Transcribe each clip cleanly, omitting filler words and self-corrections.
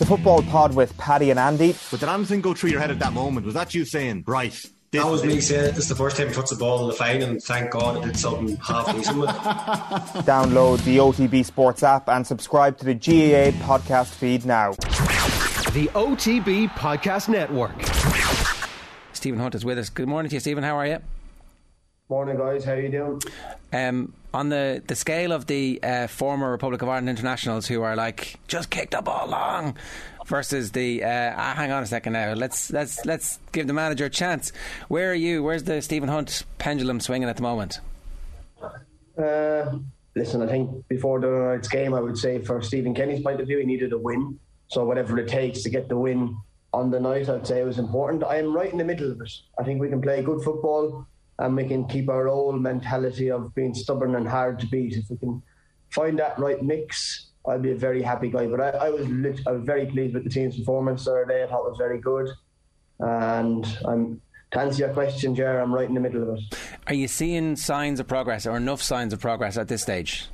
The Football Pod with Paddy and Andy. But did anything go through your head at that moment? Was that you saying, right? That was me saying, this is the first time he puts the ball in the fine, and thank God it did something half decent with it. Download the OTB Sports app and subscribe to the GAA podcast feed now. The OTB Podcast Network. Stephen Hunt is with us. Good morning to you, Stephen. How are you? Morning, guys. How are you doing? On the scale of the former Republic of Ireland internationals who are like, just kick the ball long, versus the hang on a second now, let's give the manager a chance. Where are you? Where's the Stephen Hunt pendulum swinging at the moment? Listen, I think before the night's game, I would say for Stephen Kenny's point of view, he needed a win. So whatever it takes to get the win on the night, I'd say it was important. I am right in the middle of it. I think we can play good football and we can keep our old mentality of being stubborn and hard to beat. If we can find that right mix, I'll be a very happy guy. But I was very pleased with the team's performance Saturday. I thought it was very good. And to answer your question, Ger, I'm right in the middle of it. Are you seeing signs of progress, or enough signs of progress at this stage?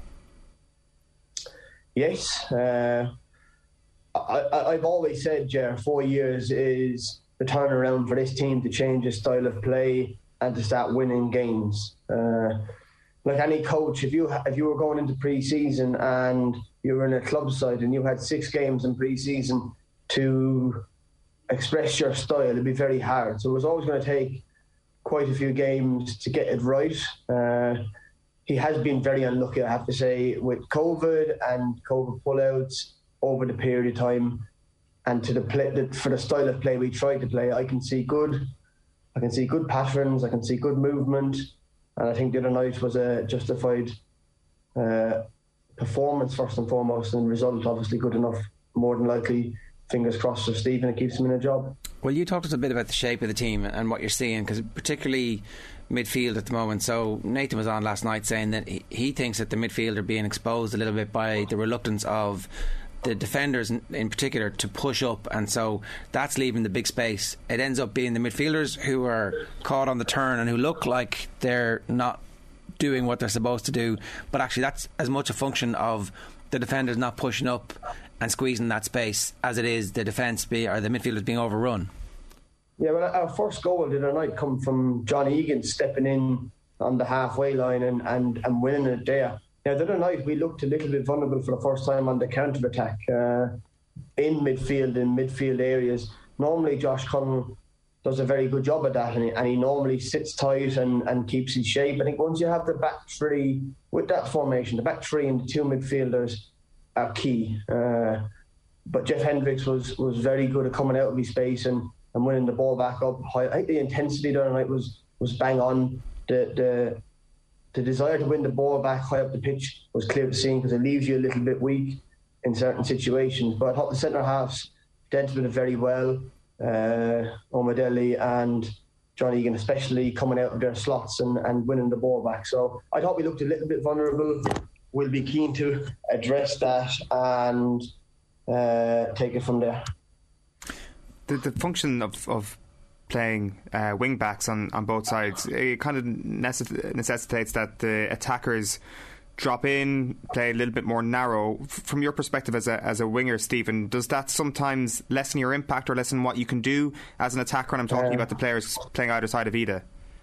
Yes. I've always said, Ger, 4 years is the turnaround for this team to change its style of play and to start winning games. Like any coach, if you were going into pre-season and you were in a club side and you had 6 games in pre-season to express your style, it'd be very hard. So it was always going to take quite a few games to get it right. He has been very unlucky, I have to say, with COVID and COVID pullouts over the period of time, and to for the style of play we tried to play. I can see good patterns, I can see good movement, and I think the other night was a justified performance first and foremost, and result obviously good enough. More than likely, fingers crossed for Stephen, it keeps him in a job. Well, you talked to us a bit about the shape of the team and what you're seeing, because particularly midfield at the moment. So Nathan was on last night saying that he thinks that the midfield are being exposed a little bit by the reluctance of the defenders in particular to push up, and so that's leaving the big space. It ends up being the midfielders who are caught on the turn and who look like they're not doing what they're supposed to do, but actually that's as much a function of the defenders not pushing up and squeezing that space as it is the defence or the midfielders being overrun. Yeah, well, our first goal the other night come from John Egan stepping in on the halfway line and winning it there. Now, the other night we looked a little bit vulnerable for the first time on the counter-attack in midfield areas. Normally Josh Cullen does a very good job at that, and he normally sits tight and keeps his shape. I think once you have the back three with that formation, the back three and the 2 midfielders are key. But Jeff Hendricks was very good at coming out of his space and winning the ball back up high. I think the intensity the other night was bang on. The desire to win the ball back high up the pitch was clear to see, because it leaves you a little bit weak in certain situations. But I thought the centre halves dealt with it very well. Omadeli and John Egan especially coming out of their slots and winning the ball back. So I thought we looked a little bit vulnerable. We'll be keen to address that and take it from there. The function of playing wing backs on both sides, it kind of necessitates that the attackers drop in, play a little bit more narrow. From your perspective as a winger, Stephen, does that sometimes lessen your impact or lessen what you can do as an attacker? And I'm talking about the players playing either side of Ida.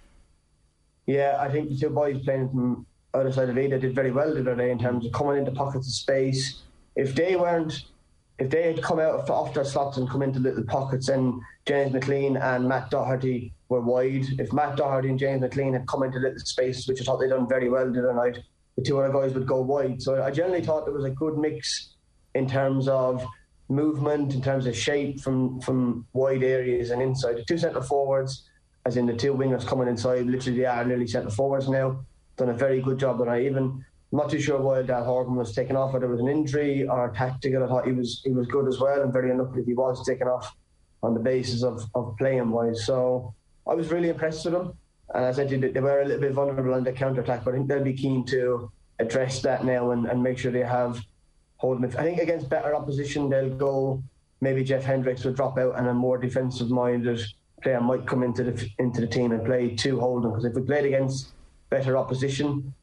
Yeah, I think the 2 boys playing from either side of Ida did very well the other day in terms of coming into pockets of space. If they had come out off their slots and come into little pockets, and James McLean and Matt Doherty were wide. If Matt Doherty and James McLean had come into little spaces, which I thought they'd done very well the other night, the 2 other guys would go wide. So I generally thought there was a good mix in terms of movement, in terms of shape from wide areas and inside. The 2 centre forwards, as in the 2 wingers coming inside, literally they are nearly centre forwards now, done a very good job. And I'm not too sure why Dal Horgan was taken off, whether it was an injury or tactical. I thought he was good as well, and very unlucky if he was taken off on the basis of playing wise. So I was really impressed with them, and as I said, they were a little bit vulnerable on the counter attack, but I think they'll be keen to address that now and make sure they have holding it. I think against better opposition they'll go, maybe Jeff Hendricks will drop out and a more defensive minded player might come into the team and play 2 holding, because if we played against better opposition,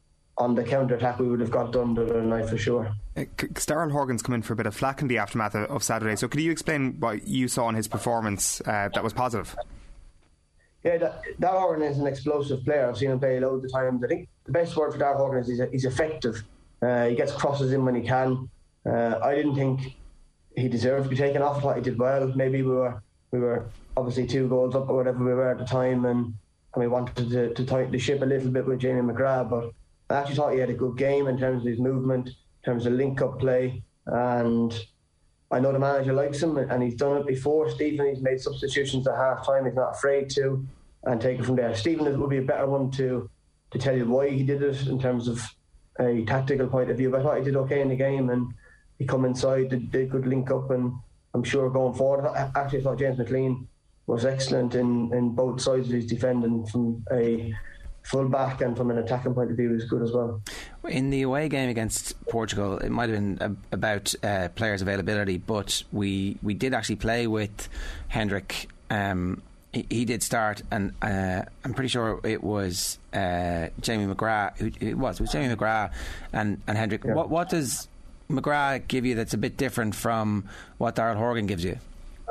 on the counter-attack we would have got done the other night for sure. Darrell Horgan's come in for a bit of flack in the aftermath of Saturday, so could you explain what you saw in his performance that was positive? Yeah, Darrell Horgan is an explosive player. I've seen him play loads of times. I think the best word for Darrell Horgan is he's effective. He gets crosses in when he can. I didn't think he deserved to be taken off. I thought he did well. Maybe we were obviously 2 goals up or whatever we were at the time, and we wanted to tighten the ship a little bit with Jamie McGrath, but I actually thought he had a good game in terms of his movement, in terms of link-up play, and I know the manager likes him, and he's done it before. Stephen, he's made substitutions at half-time. He's not afraid to, and take it from there. Stephen would be a better one to tell you why he did it in terms of a tactical point of view, but I thought he did okay in the game, and he come inside, did good link-up, and I'm sure going forward, I actually thought James McLean was excellent in both sides of his defending, from a full-back and from an attacking point of view. He was good as well. In the away game against Portugal, it might have been about players' availability, but we did actually play with Hendrick. He did start, and I'm pretty sure it was Jamie McGrath. It was Jamie McGrath and Hendrick. Yeah. What does McGrath give you that's a bit different from what Darrell Horgan gives you?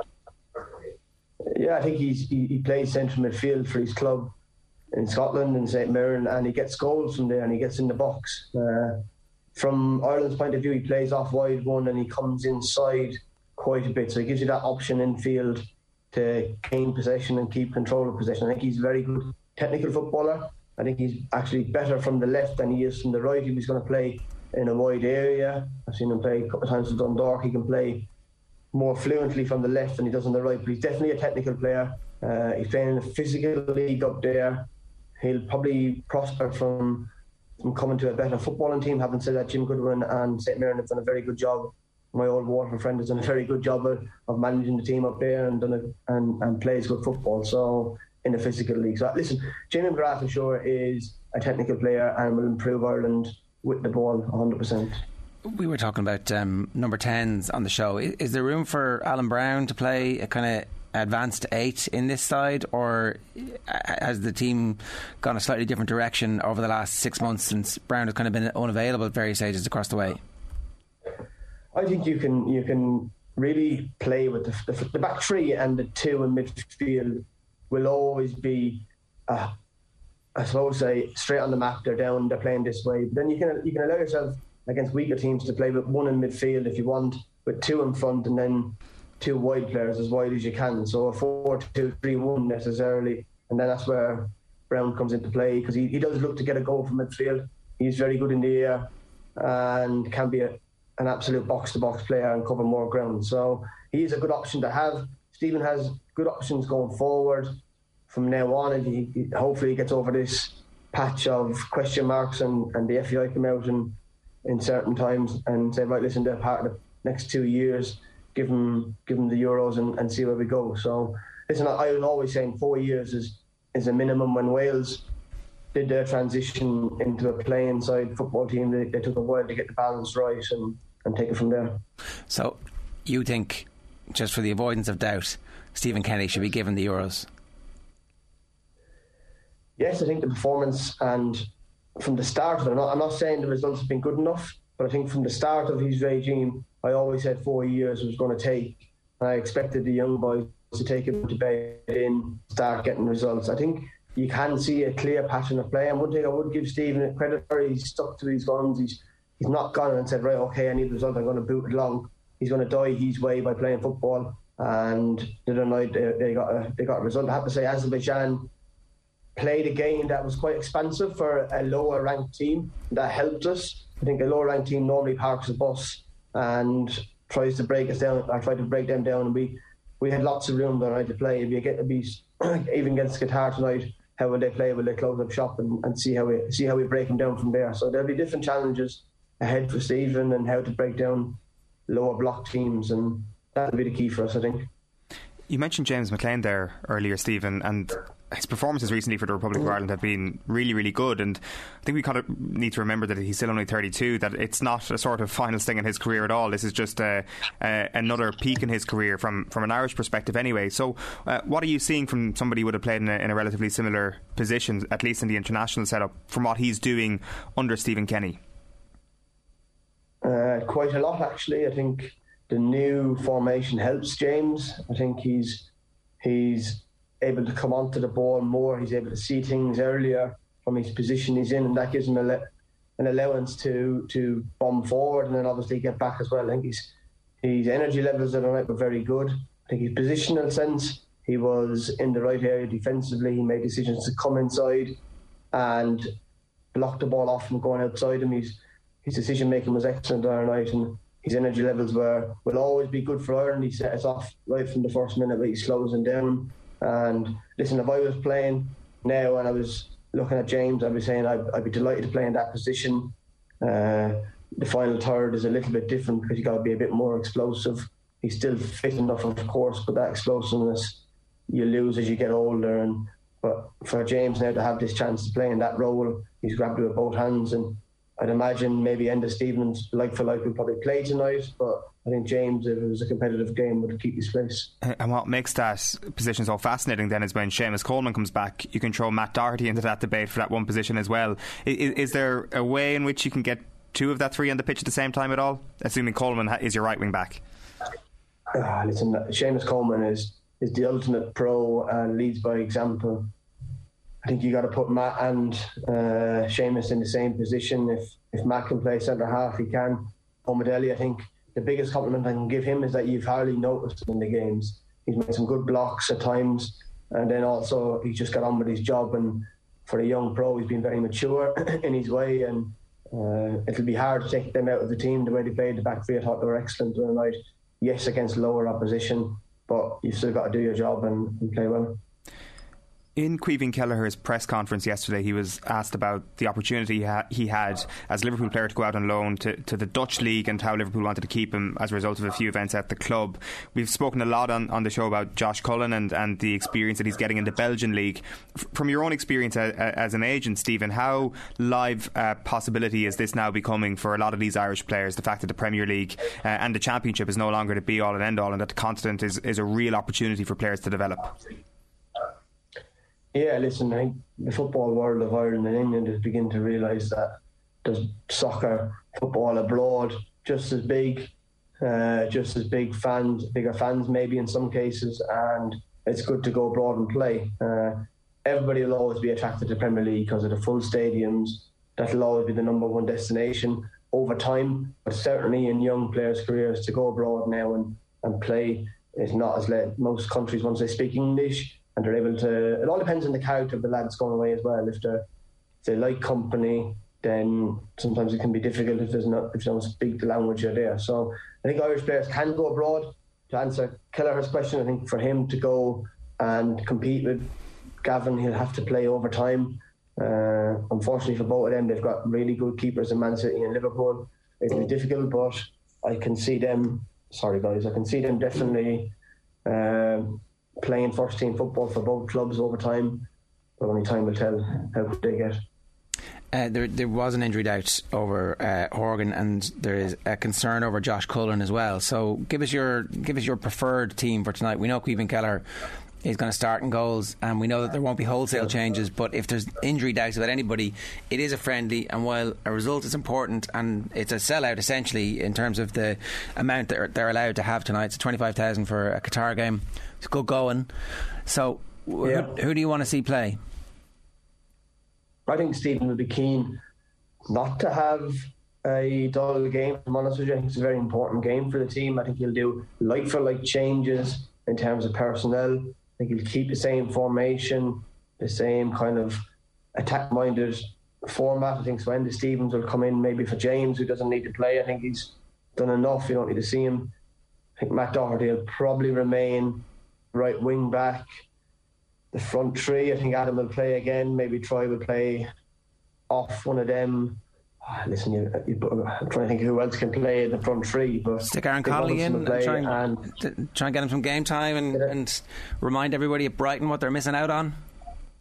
Yeah, I think he plays central midfield for his club in Scotland, in St Mirren, and he gets goals from there and he gets in the box. From Ireland's point of view, he plays off wide one and he comes inside quite a bit, so he gives you that option in field to gain possession and keep control of possession. I think he's a very good technical footballer. I think he's actually better from the left than he is from the right. He was going to play in a wide area. I've seen him play a couple of times with Dundalk. He can play more fluently from the left than he does on the right, but he's definitely a technical player. He's playing in a physical league up there. He'll probably prosper from coming to a better footballing team. Having said that, Jim Goodwin and St Mirren have done a very good job. My old Waterford friend has done a very good job of managing the team up there and plays good football. So in a physical league. So listen, Jamie McGrath for sure is a technical player and will improve Ireland with the ball 100%. We were talking about number 10s on the show. Is there room for Alan Brown to play a kind of advanced 8 in this side, or has the team gone a slightly different direction over the last 6 months since Brown has kind of been unavailable at various stages across the way? I think you can really play with the back 3 and the 2 in midfield will always be I suppose straight on the map. They're down, they're playing this way. But then you can allow yourself against weaker teams to play with 1 in midfield if you want, with 2 in front and then 2 wide players as wide as you can. So a 4-2-3-1 necessarily, and then that's where Brown comes into play, because he does look to get a goal from midfield. He's very good in the air and can be an absolute box-to-box player and cover more ground. So he's a good option to have. Stephen has good options going forward from now on, and he hopefully gets over this patch of question marks and the FAI come out in certain times and say, right, listen, they're part of the next 2 years, give them the Euros and see where we go. So listen, I was always saying 4 years is a minimum. When Wales did their transition into a playing side football team, they took a while to get the balance right and take it from there. So you think, just for the avoidance of doubt, Stephen Kenny should be given the Euros? Yes, I think the performance, and from the start of it, I'm not saying the results have been good enough, but I think from the start of his regime, I always said 4 years was going to take, and I expected the young boys to take it to bed in, start getting results. I think you can see a clear pattern of play, and one thing I would give Stephen credit for, he's stuck to his guns. He's not gone and said, right, okay, I need the result, I'm going to boot it along. He's going to die his way by playing football, and the other night they got a result. I have to say, Azerbaijan played a game that was quite expansive for a lower ranked team. That helped us. I think a lower ranked team normally parks the bus and tries to break us down. I tried to break them down, and we had lots of room tonight to play. If you get to be even against Qatar tonight, how will they play? Will they close up shop and see how we break them down from there? So there'll be different challenges ahead for Stephen and how to break down lower block teams, and that'll be the key for us, I think. You mentioned James McLean there earlier, Stephen, and his performances recently for the Republic of Ireland have been really, really good, and I think we kind of need to remember that he's still only 32, that it's not a sort of final sting in his career at all. This is just another peak in his career from an Irish perspective anyway. So what are you seeing from somebody who would have played in a relatively similar position, at least in the international setup, from what he's doing under Stephen Kenny? Quite a lot, actually. I think the new formation helps James. I think he's able to come onto the ball more. He's able to see things earlier from his position he's in, and that gives him an allowance to bomb forward and then obviously get back as well. I think his energy levels at the night were very good. I think his positional sense, he was in the right area defensively. He made decisions to come inside and block the ball off from going outside him. His decision making was excellent the other night, and his energy levels will always be good for Ireland. He set us off right from the first minute, but he slows him down. And listen, if I was playing now and I was looking at James, I'd be saying I'd be delighted to play in that position. The final third is a little bit different because you've got to be a bit more explosive. He's still fit enough, of course, but that explosiveness you lose as you get older. But for James now to have this chance to play in that role, he's grabbed it with both hands. And I'd imagine maybe Enda Stevens, like for like, would probably play tonight, but I think James, if it was a competitive game, would keep his place. And what makes that position so fascinating then is when Seamus Coleman comes back, you can throw Matt Doherty into that debate for that one position as well. Is there a way in which you can get two of that three on the pitch at the same time at all, assuming Coleman is your right wing back? Listen, Seamus Coleman is the ultimate pro and leads by example. I think you got to put Matt and Seamus in the same position. If Matt can play centre half, he can. O'Madelli, I think the biggest compliment I can give him is that you've hardly noticed him in the games. He's made some good blocks at times, and then also he's just got on with his job. And for a young pro, he's been very mature in his way, and it'll be hard to take them out of the team. The way they played the back three, I thought they were excellent the other night. Yes, against lower opposition, but you've still got to do your job and play well. In Caoimhín Kelleher's press conference yesterday, he was asked about the opportunity he had as a Liverpool player to go out on loan to the Dutch League and how Liverpool wanted to keep him as a result of a few events at the club. We've spoken a lot on the show about Josh Cullen and the experience that he's getting in the Belgian League. From your own experience as an agent, Stephen, how live a possibility is this now becoming for a lot of these Irish players, the fact that the Premier League and the Championship is no longer the be-all and end-all, and that the continent is a real opportunity for players to develop? Yeah, listen, I think the football world of Ireland and England is beginning to realise that there's soccer, football abroad, just as big fans, bigger fans maybe in some cases, and it's good to go abroad and play. Everybody will always be attracted to Premier League because of the full stadiums. That'll always be the number one destination over time, but certainly in young players' careers, to go abroad now and play is not as late. Most countries, once they speak English, and they're able to. It all depends on the character of the lads going away as well. If they like company, then sometimes it can be difficult if you don't speak the language you're there. So I think Irish players can go abroad. To answer Kelleher's question, I think for him to go and compete with Gavin, he'll have to play over time. Unfortunately for both of them, they've got really good keepers in Man City and Liverpool. It'll be difficult, but I can see them. Sorry guys, I can see them definitely. Playing first team football for both clubs over time, but only time will tell how good they get. There was an injury doubt over Horgan, and there is a concern over Josh Cullen as well. So give us your preferred team for tonight. We know Caoimhín Kelleher is going to start in goals, and we know that there won't be wholesale changes, but if there's injury doubts about anybody, it is a friendly, and while a result is important and it's a sellout essentially in terms of the amount that they're allowed to have tonight, it's 25,000 for a Qatar game. It's good going. So who do you want to see play? I think Stephen would be keen not to have a dull game, to be honest with you. I think it's a very important game for the team. I think he'll do like for like changes in terms of personnel. I think he'll keep the same formation, the same kind of attack-minded format. I think Enda Stevens will come in maybe for James, who doesn't need to play. I think he's done enough. You don't need to see him. I think Matt Doherty will probably remain right wing back. The front three, I think Adam will play again. Maybe Troy will play off one of them. Listen, I'm trying to think who else can play in the front three. But stick Aaron Connolly in and try and get him some game time and remind everybody at Brighton what they're missing out on.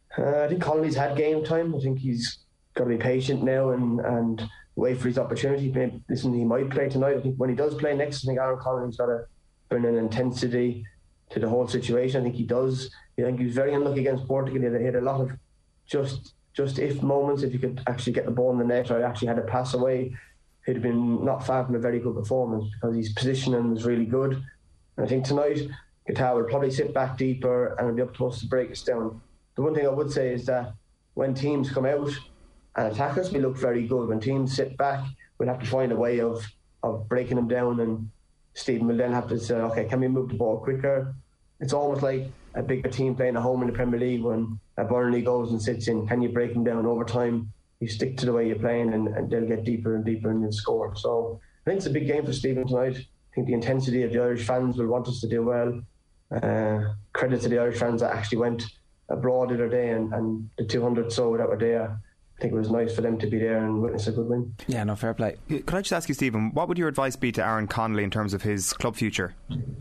I think Connolly's had game time. I think he's got to be patient now and wait for his opportunity. Maybe, listen, he might play tonight. I think when he does play next, I think Aaron Connolly's got to bring an intensity to the whole situation. I think he does. I think he was very unlucky against Portugal. He had a lot of just if moments. If he could actually get the ball in the net or actually had a pass away, he'd have been not far from a very good performance because his positioning was really good. And I think tonight, Qatar will probably sit back deeper and it'll be up to us to break us down. The one thing I would say is that when teams come out and attack us, we look very good. When teams sit back, we'll have to find a way of breaking them down, and Stephen will then have to say, okay, can we move the ball quicker? It's almost like a bigger team playing at home in the Premier League when a Burnley goes and sits in. Can you break them down over time? You stick to the way you're playing and they'll get deeper and deeper and you'll score. So I think it's a big game for Stephen tonight. I think the intensity of the Irish fans will want us to do well. Credit to the Irish fans that actually went abroad the other day and the 200 so that were there. I think it was nice for them to be there and witness a good win. Yeah, no, fair play. Could I just ask you, Stephen, what would your advice be to Aaron Connolly in terms of his club future?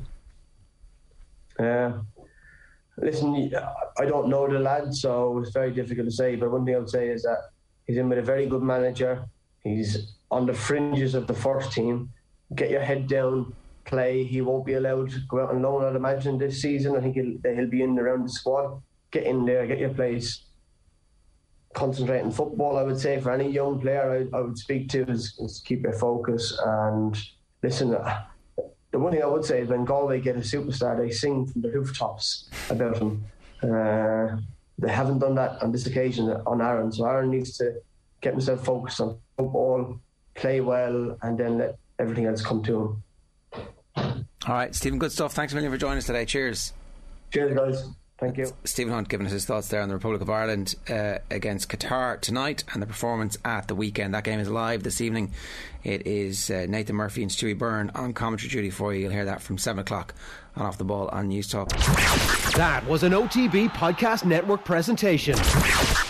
Listen, I don't know the lad, so it's very difficult to say, but one thing I would say is that he's in with a very good manager. He's on the fringes of the first team. Get your head down, play. He won't be allowed to go out on loan, I'd imagine, this season. I think he'll be in around the squad. Get in there, get your place. Concentrate on football, I would say, for any young player I would speak to is keep your focus. And listen, the one thing I would say is when Galway get a superstar, they sing from the rooftops about him. They haven't done that on this occasion on Aaron, so Aaron needs to get himself focused on football, play well, and then let everything else come to him. All right, Stephen, good stuff. Thanks a million for joining us today. Cheers. Cheers, guys. Thank you. Stephen Hunt giving us his thoughts there on the Republic of Ireland against Qatar tonight and the performance at the weekend. That game is live this evening. It is Nathan Murphy and Stewie Byrne on commentary duty for you. You'll hear that from 7 o'clock on Off the Ball on News Talk. That was an OTB Podcast Network presentation.